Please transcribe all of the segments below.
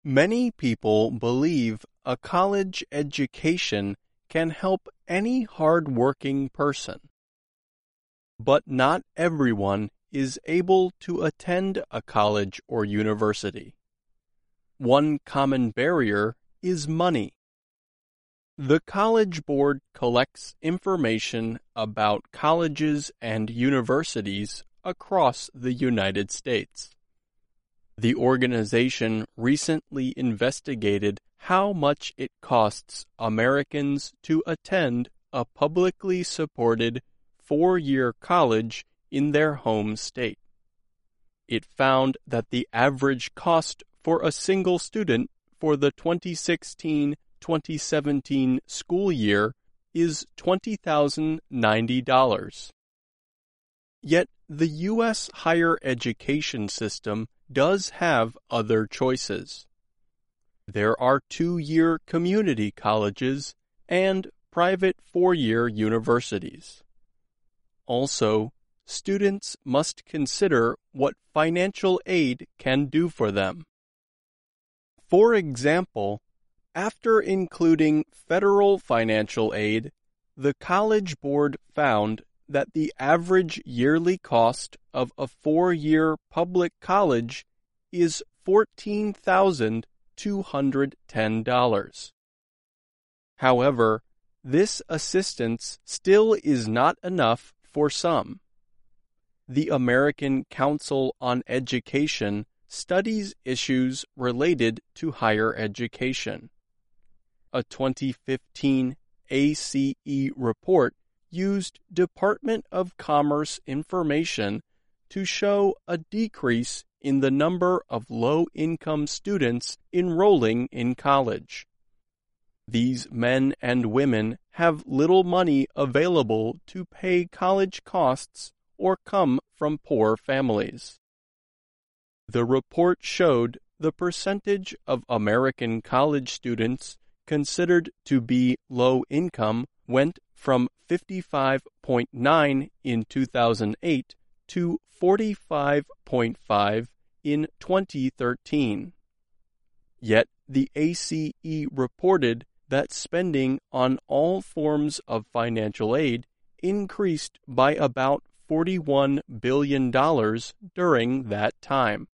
Many people believe a college education can help any hard-working person. But not everyone is able to attend a college or university. One common barrier is money. The College Board collects information about colleges and universities across the United States. The organization recently investigated how much it costs Americans to attend a publicly supported four-year college in their home state. It found that the average cost for a single student for the 2016-2017 school year is $20,090. Yet the U.S. higher education system does have other choices. There are two-year community colleges and private four-year universities. Also, students must consider what financial aid can do for them. For example, after including federal financial aid, the College Board found that the average yearly cost of a four-year public college is $14,210. However, this assistance still is not enough for some. The American Council on Education studies issues related to higher education. A 2015 ACE report used Department of Commerce information to show a decrease in the number of low-income students enrolling in college. These men and women have little money available to pay college costs or come from poor families. The report showed the percentage of American college students considered to be low income went from 55.9 in 2008 to 45.5 in 2013. Yet the ACE reported that spending on all forms of financial aid increased by about $41 billion during that time.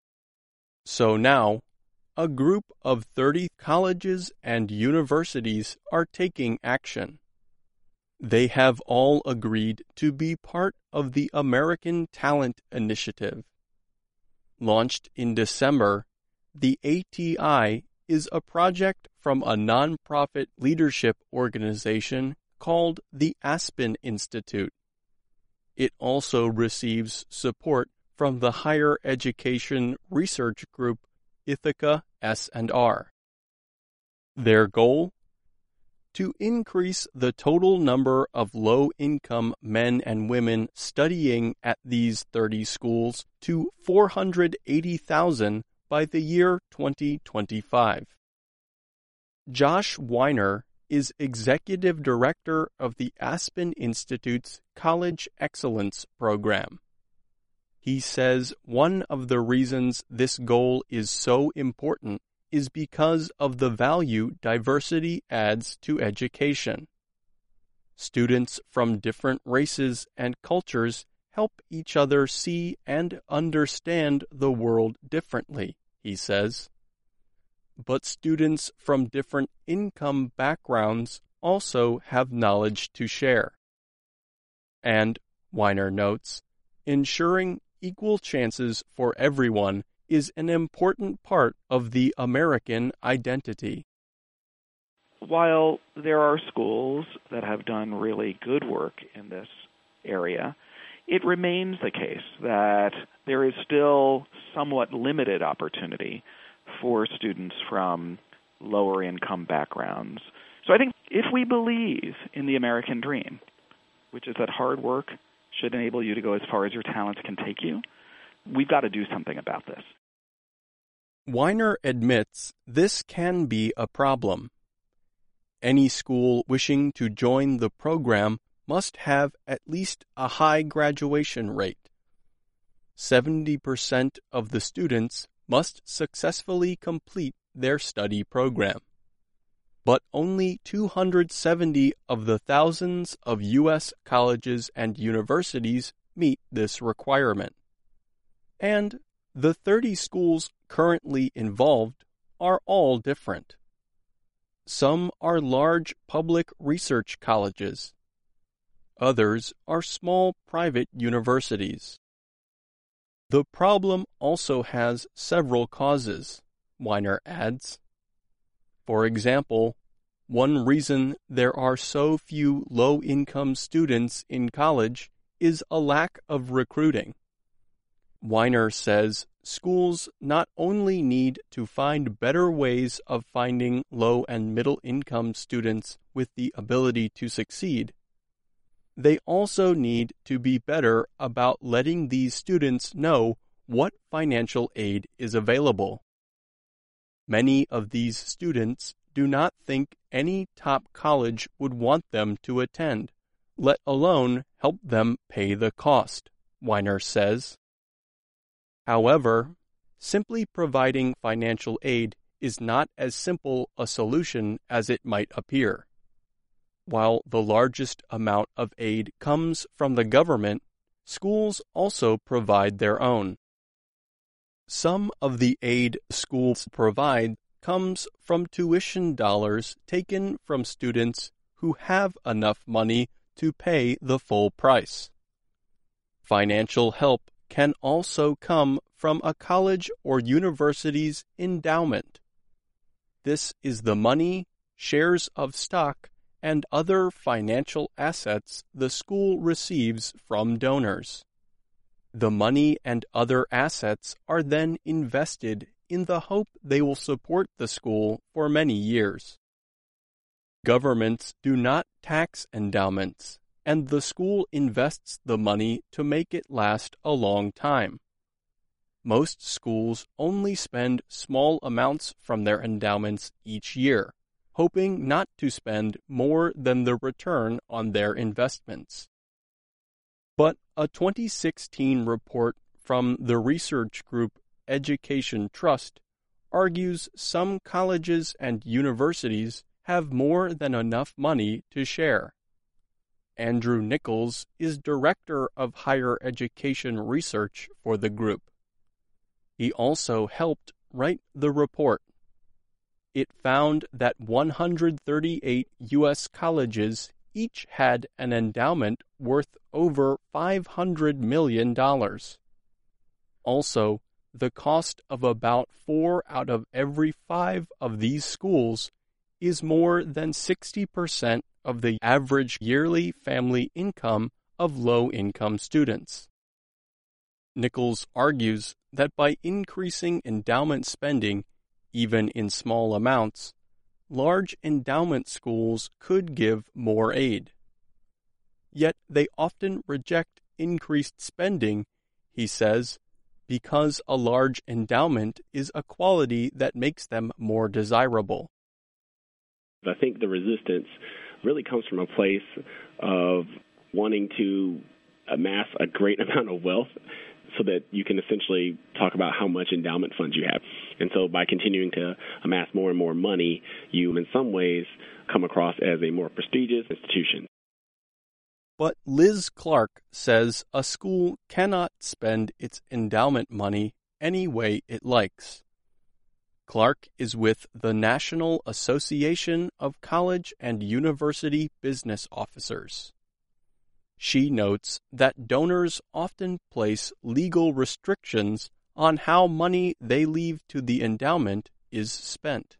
So now, a group of 30 colleges and universities are taking action. They have all agreed to be part of the American Talent Initiative. Launched in December, the ATI is a project from a nonprofit leadership organization called the Aspen Institute. It also receives support from the higher education research group Ithaca S&R. Their goal? To increase the total number of low-income men and women studying at these 30 schools to 480,000 by the year 2025. Josh Weiner is Executive Director of the Aspen Institute's College Excellence Program. He says one of the reasons this goal is so important is because of the value diversity adds to education. Students from different races and cultures help each other see and understand the world differently, he says. But students from different income backgrounds also have knowledge to share. And, Weiner notes, ensuring equal chances for everyone is an important part of the American identity. While there are schools that have done really good work in this area, it remains the case that there is still somewhat limited opportunity for students from lower income backgrounds. So I think if we believe in the American dream, which is that hard work should enable you to go as far as your talents can take you, we've got to do something about this. Weiner admits this can be a problem. Any school wishing to join the program must have at least a high graduation rate. 70% of the students must successfully complete their study program. But only 270 of the thousands of U.S. colleges and universities meet this requirement. And the 30 schools currently involved are all different. Some are large public research colleges. Others are small private universities. The problem also has several causes, Weiner adds. For example, one reason there are so few low-income students in college is a lack of recruiting. Weiner says schools not only need to find better ways of finding low and middle-income students with the ability to succeed, they also need to be better about letting these students know what financial aid is available. Many of these students do not think any top college would want them to attend, let alone help them pay the cost, Weiner says. However, simply providing financial aid is not as simple a solution as it might appear. While the largest amount of aid comes from the government, schools also provide their own. Some of the aid schools provide comes from tuition dollars taken from students who have enough money to pay the full price. Financial help can also come from a college or university's endowment. This is the money, shares of stock, and other financial assets the school receives from donors. The money and other assets are then invested in the hope they will support the school for many years. Governments do not tax endowments, and the school invests the money to make it last a long time. Most schools only spend small amounts from their endowments each year, hoping not to spend more than the return on their investments. But a 2016 report from the research group Education Trust argues some colleges and universities have more than enough money to share. Andrew Nichols is Director of Higher Education Research for the group. He also helped write the report. It found that 138 U.S. colleges each had an endowment worth over $500 million. Also, the cost of about 4 out of every 5 of these schools is more than 60% of the average yearly family income of low-income students. Nichols argues that by increasing endowment spending, even in small amounts, large endowment schools could give more aid. Yet they often reject increased spending, he says, because a large endowment is a quality that makes them more desirable. I think the resistance really comes from a place of wanting to amass a great amount of wealth so that you can essentially talk about how much endowment funds you have. And so by continuing to amass more and more money, you in some ways come across as a more prestigious institution. But Liz Clark says a school cannot spend its endowment money any way it likes. Clark is with the National Association of College and University Business Officers. She notes that donors often place legal restrictions on how money they leave to the endowment is spent.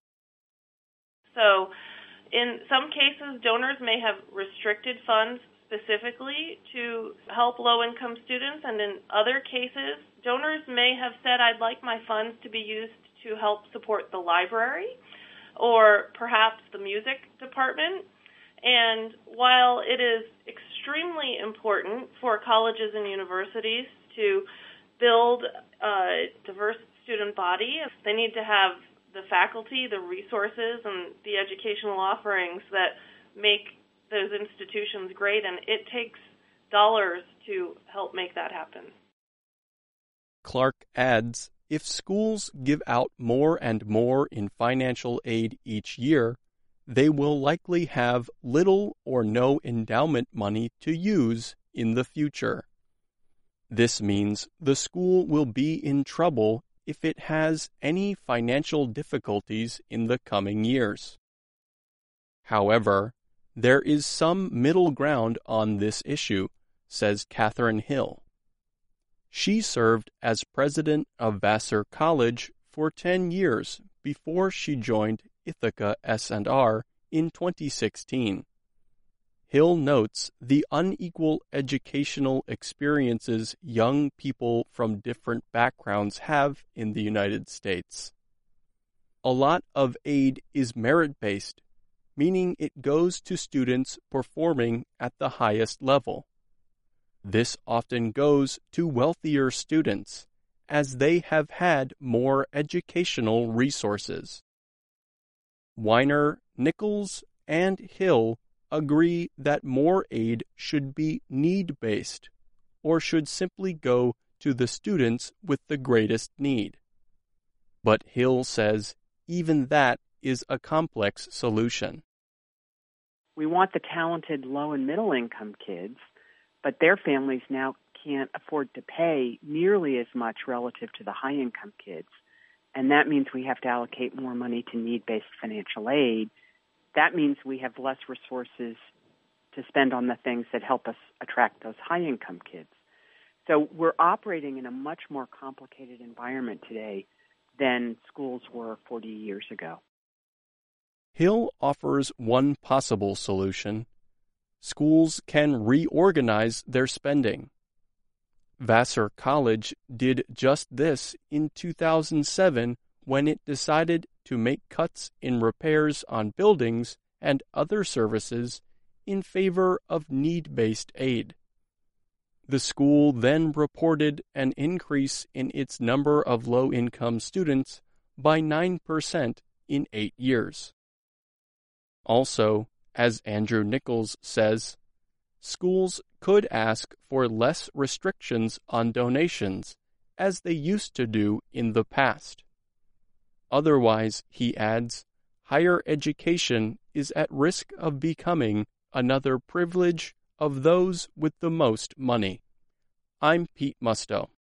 So, in some cases, donors may have restricted funds specifically to help low-income students, and in other cases, donors may have said, I'd like my funds to be used to help support the library or perhaps the music department. And while it is extremely important for colleges and universities to build a diverse student body, they need to have the faculty, the resources, and the educational offerings that make those institutions great, and it takes dollars to help make that happen. Clark adds if schools give out more and more in financial aid each year, they will likely have little or no endowment money to use in the future. This means the school will be in trouble if it has any financial difficulties in the coming years. However, there is some middle ground on this issue, says Catherine Hill. She served as president of Vassar College for 10 years before she joined Ithaca S&R in 2016. Hill notes the unequal educational experiences young people from different backgrounds have in the United States. A lot of aid is merit-based, meaning it goes to students performing at the highest level. This often goes to wealthier students, as they have had more educational resources. Weiner, Nichols, and Hill agree that more aid should be need-based, or should simply go to the students with the greatest need. But Hill says even that is a complex solution. We want the talented low and middle income kids, but their families now can't afford to pay nearly as much relative to the high income kids. And that means we have to allocate more money to need-based financial aid. That means we have less resources to spend on the things that help us attract those high-income kids. So we're operating in a much more complicated environment today than schools were 40 years ago. Hill offers one possible solution. Schools can reorganize their spending. Vassar College did just this in 2007 when it decided to make cuts in repairs on buildings and other services in favor of need-based aid. The school then reported an increase in its number of low-income students by 9% in 8 years. Also, as Andrew Nichols says, schools could ask for less restrictions on donations, as they used to do in the past. Otherwise, he adds, higher education is at risk of becoming another privilege of those with the most money. I'm Pete Musto.